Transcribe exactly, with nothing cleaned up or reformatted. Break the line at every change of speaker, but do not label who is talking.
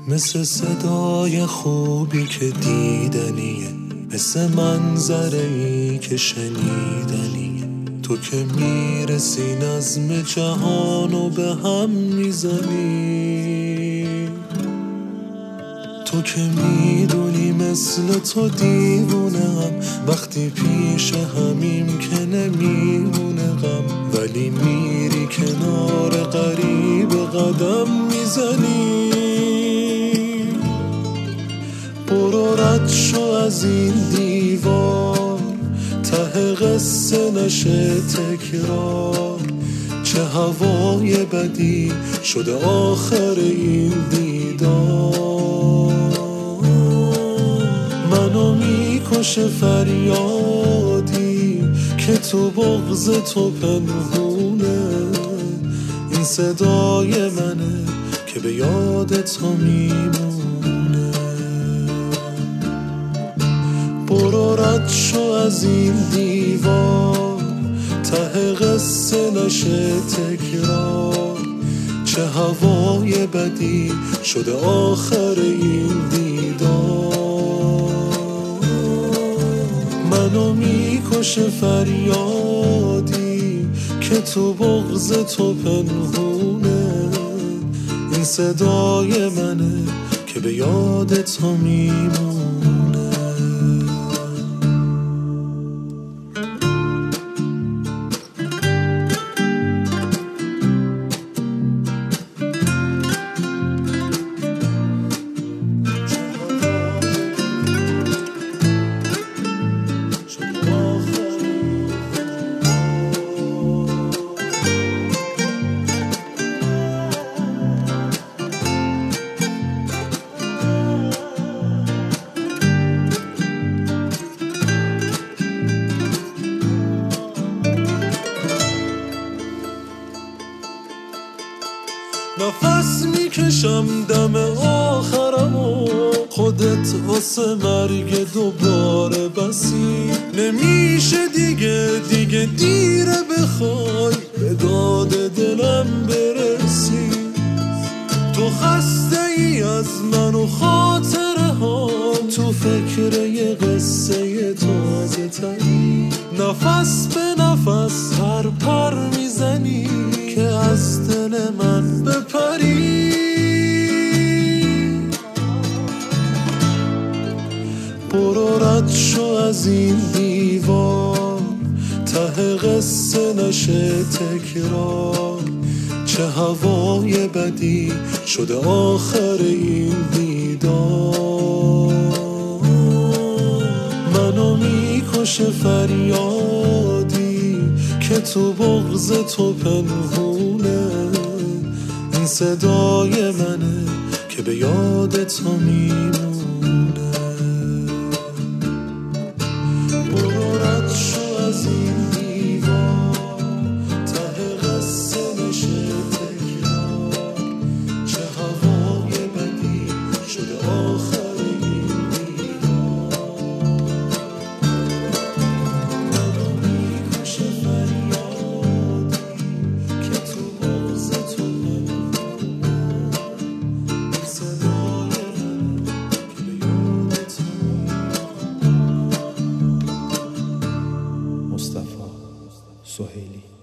مثل صدای خوبی که دیدنیه، مثل منظره‌ای که شنیدنیه. تو که میرسی نظم جهانو به هم میزنی. تو که میدونی مثل تو دیوونم، وقتی پیش همیم که نمیمونه غم، ولی میری کنار غریب قدم میزنی. برو رد شو از این دیوار، ته قصه نشه تکرار. چه هوای بدی شده آخر این دیدار. منو میکشه فریادی که تو بغض تو پنهونه. این صدای منه که به یاد تو میمونه. برو رد شو از این دیوار، ته قصه نشه تکرار. چه هوای بدی شده آخر این دیدار. منو میکشه فریادی که تو بغض تو پنهونه. این صدای منه که به یاد تو میمونه. نفس میکشم دم آخرمو، خودت واسه مرگ دوباره بسی. نمیشه دیگه دیگه دیره بخوای به داد دلم برسی. تو خسته ای از من و خاطره ها، تو فکر یه قصه تازه تری. نفس به نفس پر پر میزنی که از دل من بپری. برو رد شو از این دیوار، ته قصه نشه تکرار. چه هوای بدی شده آخر این دیدار. منو میکشه فریادی که تو بغض تو پنهونه. این صدای منه که به یاد تو میمونه. برو رد شو از این دیوار، ته قصه نشه تکرار. چه هوای بدی شده آخر این دیدار. منو میکشه فریادی که تو بغض تو پنهونه. این صدای منه که به یاد تو میمونه.
مصطفی سهیلی.